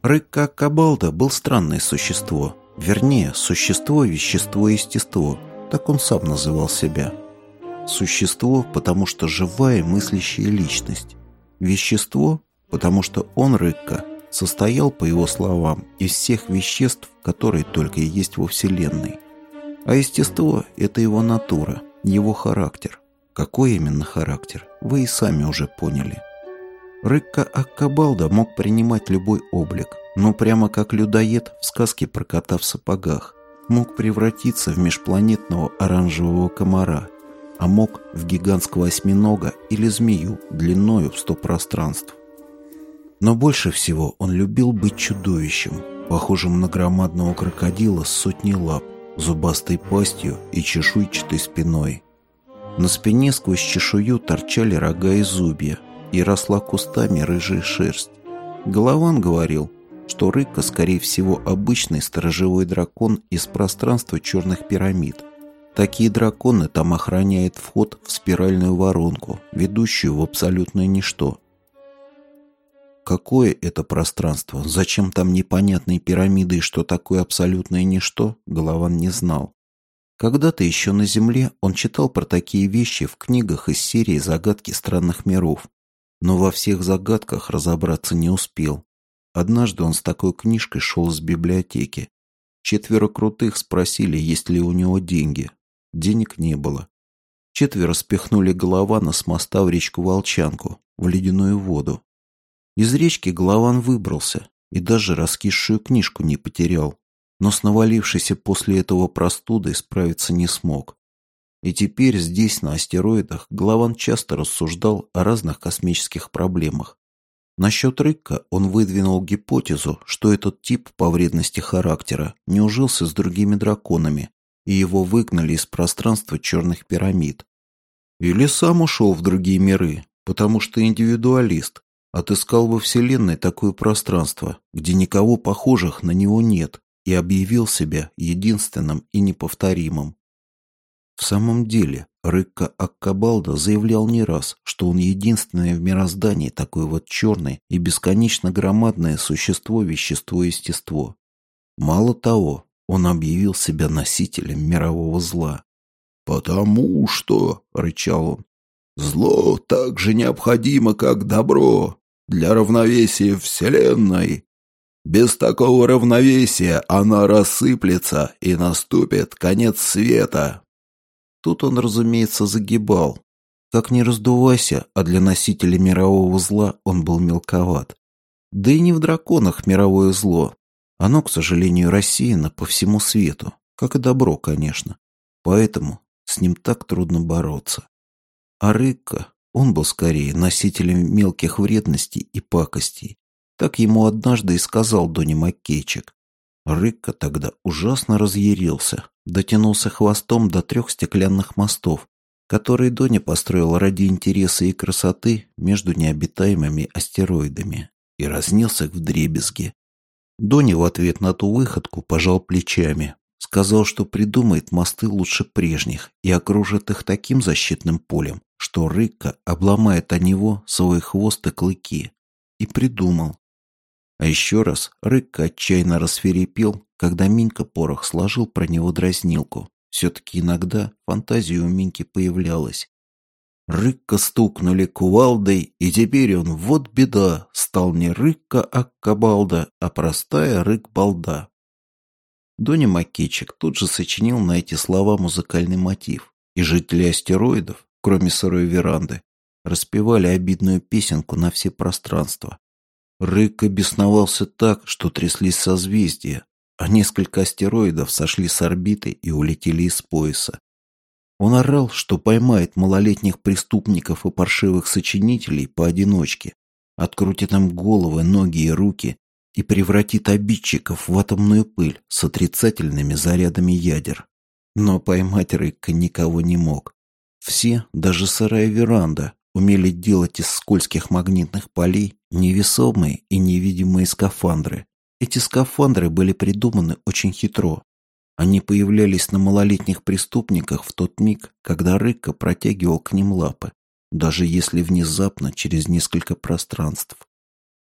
Рыкка-Аккабалда был странное существо. Вернее, существо, вещество, естество. Так он сам называл себя. Существо, потому что живая мыслящая личность. Вещество, потому что он, Рыкка, состоял, по его словам, из всех веществ, которые только и есть во Вселенной. А естество – это его натура, его характер. Какой именно характер, вы и сами уже поняли. Рыкка-Аккабалда мог принимать любой облик, но прямо как людоед в сказке про кота в сапогах. Мог превратиться в межпланетного оранжевого комара, а мог в гигантского осьминога или змею длиною в 100 пространств. Но больше всего он любил быть чудовищем, похожим на громадного крокодила с сотней лап, зубастой пастью и чешуйчатой спиной. На спине сквозь чешую торчали рога и зубья, и росла кустами рыжая шерсть. Голован говорил, что Рыкка, скорее всего, обычный сторожевой дракон из пространства черных пирамид. Такие драконы там охраняют вход в спиральную воронку, ведущую в абсолютное ничто. Какое это пространство, зачем там непонятные пирамиды и что такое абсолютное ничто, Голован не знал. Когда-то еще на Земле он читал про такие вещи в книгах из серии «Загадки странных миров», но во всех загадках разобраться не успел. Однажды он с такой книжкой шел из библиотеки. 4 крутых спросили, есть ли у него деньги. Денег не было. 4 спихнули Голована с моста в речку Волчанку, в ледяную воду. Из речки Голован выбрался и даже раскисшую книжку не потерял, но с навалившейся после этого простудой справиться не смог. И теперь здесь, на астероидах, Голован часто рассуждал о разных космических проблемах. Насчет Рыкка он выдвинул гипотезу, что этот тип по вредности характера не ужился с другими драконами, и его выгнали из пространства черных пирамид. Или сам ушел в другие миры, потому что индивидуалист, отыскал во Вселенной такое пространство, где никого похожих на него нет, и объявил себя единственным и неповторимым. В самом деле, Рыкка-Аккабалда заявлял не раз, что он единственное в мироздании такое вот черное и бесконечно громадное существо-вещество-естество. Мало того, он объявил себя носителем мирового зла. «Потому что, — рычал он, — зло так же необходимо, как добро для равновесия Вселенной. Без такого равновесия она рассыплется, и наступит конец света». Тут он, разумеется, загибал. Как ни раздувайся, а для носителя мирового зла он был мелковат. Да и не в драконах мировое зло. Оно, к сожалению, рассеяно по всему свету, как и добро, конечно. Поэтому с ним так трудно бороться. А Рыкка, он был скорее носителем мелких вредностей и пакостей. Так ему однажды и сказал Донни Маккейчик. Рыкка тогда ужасно разъярился, дотянулся хвостом до 3 стеклянных мостов, которые Донни построил ради интереса и красоты между необитаемыми астероидами, и разнес их вдребезги. Донни в ответ на ту выходку пожал плечами, сказал, что придумает мосты лучше прежних и окружит их таким защитным полем, что Рыкка обломает о него свой хвост и клыки. И придумал. А еще раз Рыкка отчаянно рассвирепел, когда Минька Порох сложил про него дразнилку. Все-таки иногда фантазия у Миньки появлялась. Рыкка стукнули кувалдой, и теперь он, вот беда, стал не Рыкка-Аккабалда, а простая Рык-балда. Донни Маккейчик тут же сочинил на эти слова музыкальный мотив, и жители астероидов, кроме сырой веранды, распевали обидную песенку на все пространства. Рыкка бесновался так, что тряслись созвездия, а несколько астероидов сошли с орбиты и улетели из пояса. Он орал, что поймает малолетних преступников и паршивых сочинителей поодиночке, открутит им головы, ноги и руки и превратит обидчиков в атомную пыль с отрицательными зарядами ядер. Но поймать Рыкка никого не мог. Все, даже сырая веранда, умели делать из скользких магнитных полей невесомые и невидимые скафандры. Эти скафандры были придуманы очень хитро. Они появлялись на малолетних преступниках в тот миг, когда Рыкка протягивал к ним лапы, даже если внезапно через несколько пространств.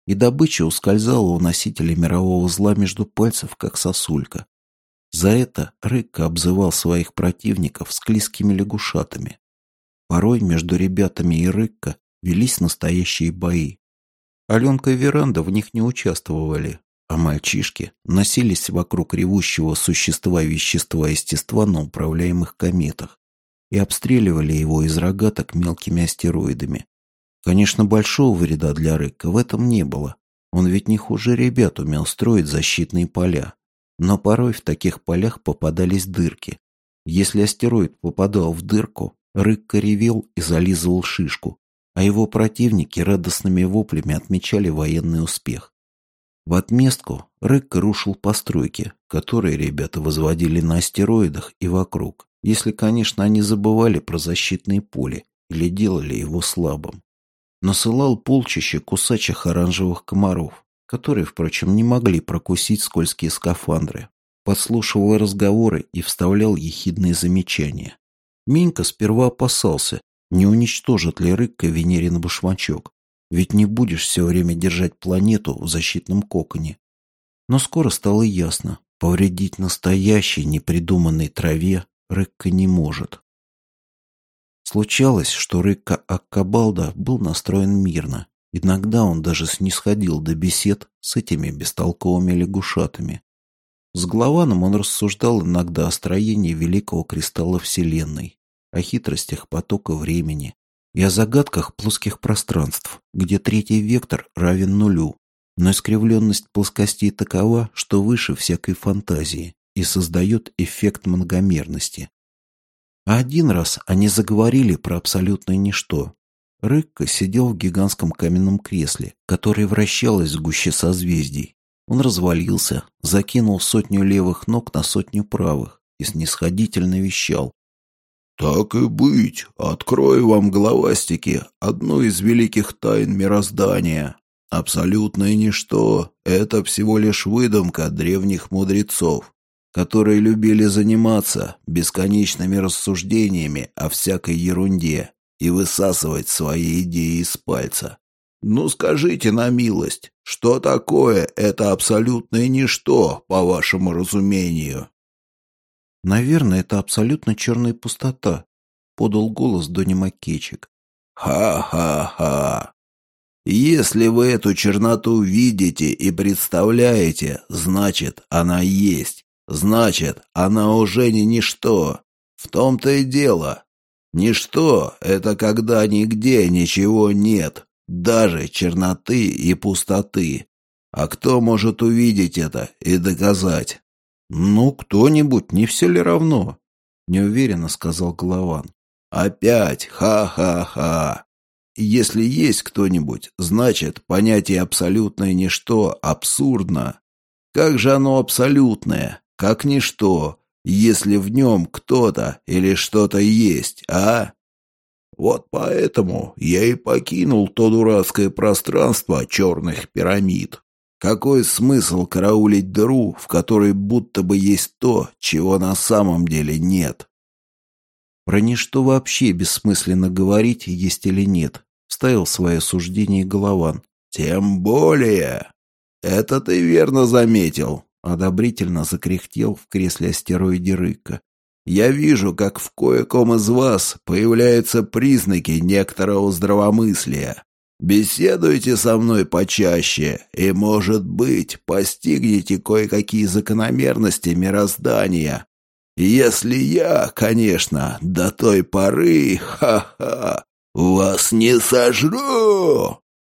и добыча ускользала у носителя мирового зла между пальцев, как сосулька. За это Рыкка обзывал своих противников склизкими лягушатами. Порой между ребятами и Рыкка велись настоящие бои. Аленка и Веранда в них не участвовали, а мальчишки носились вокруг ревущего существа вещества-естества на управляемых кометах и обстреливали его из рогаток мелкими астероидами. Конечно, большого вреда для Рыкка в этом не было. Он ведь не хуже ребят умел строить защитные поля. Но порой в таких полях попадались дырки. Если астероид попадал в дырку, Рыкка ревел и зализывал шишку, а его противники радостными воплями отмечали военный успех. В отместку Рыкка рушил постройки, которые ребята возводили на астероидах и вокруг, если, конечно, они забывали про защитные поля или делали его слабым. Насылал полчища кусачих оранжевых комаров, которые, впрочем, не могли прокусить скользкие скафандры. Подслушивал разговоры и вставлял ехидные замечания. Минька сперва опасался, не уничтожит ли Рыкка Венерин башмачок, ведь не будешь все время держать планету в защитном коконе. Но скоро стало ясно, повредить настоящей непридуманной траве Рыкка не может. Случалось, что Рыкка Аккабалда был настроен мирно. Иногда он даже снисходил до бесед с этими бестолковыми лягушатами. С Главаном он рассуждал иногда о строении великого кристалла Вселенной, о хитростях потока времени и о загадках плоских пространств, где третий вектор равен нулю, но искривленность плоскостей такова, что выше всякой фантазии и создает эффект многомерности. А один раз они заговорили про абсолютное ничто. Рыкка сидел в гигантском каменном кресле, которое вращалось в гуще созвездий. Он развалился, закинул 100 левых ног на 100 правых и снисходительно вещал. «Так и быть, открою вам, головастики, одну из великих тайн мироздания. Абсолютное ничто — это всего лишь выдумка древних мудрецов, которые любили заниматься бесконечными рассуждениями о всякой ерунде и высасывать свои идеи из пальца. Ну скажите на милость, что такое это абсолютное ничто, по вашему разумению?» «Наверное, это абсолютно черная пустота», — подал голос Дони Маккейчик. «Ха-ха-ха! Если вы эту черноту видите и представляете, значит, она есть. Значит, она уже не ничто. В том-то и дело. Ничто — это когда нигде ничего нет, даже черноты и пустоты. А кто может увидеть это и доказать?» «Ну, кто-нибудь, не все ли равно?» — неуверенно сказал Голован. «Опять ха-ха-ха! Если есть кто-нибудь, значит, понятие абсолютное ничто абсурдно. Как же оно абсолютное, как ничто, если в нем кто-то или что-то есть, а? Вот поэтому я и покинул то дурацкое пространство черных пирамид. Какой смысл караулить дыру, в которой будто бы есть то, чего на самом деле нет?» «Про ничто вообще бессмысленно говорить, есть или нет», — вставил свое суждение Голован. «Тем более. Это ты верно заметил», — одобрительно закряхтел в кресле астероиде Рыкка. «Я вижу, как в кое-ком из вас появляются признаки некоторого здравомыслия. Беседуйте со мной почаще, и, может быть, постигнете кое-какие закономерности мироздания. Если я, конечно, до той поры, ха-ха, вас не сожру!»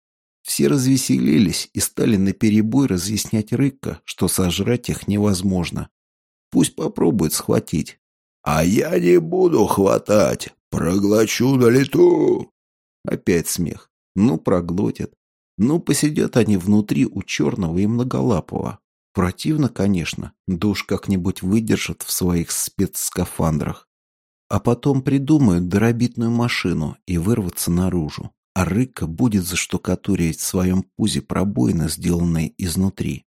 Все развеселились и стали наперебой разъяснять Рыкка, что сожрать их невозможно. Пусть попробует схватить. «А я не буду хватать, проглочу на лету!» Опять смех. Ну, проглотят. Ну, посидят они внутри у черного и многолапого. Противно, конечно, да уж как-нибудь выдержат в своих спецскафандрах. А потом придумают доробитную машину и вырваться наружу. А Рыкка будет заштукатуривать в своем пузе пробоины, сделанные изнутри.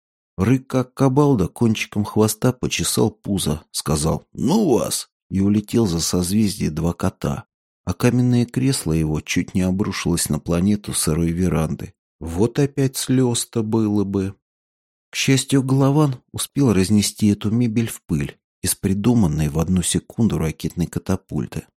Рыкка Аккабалда кончиком хвоста почесал пузо, сказал «Ну вас!» и улетел за созвездие два кота. А каменное кресло его чуть не обрушилось на планету сырой веранды. Вот опять слез-то было бы. К счастью, Голован успел разнести эту мебель в пыль из придуманной в одну секунду ракетной катапульты.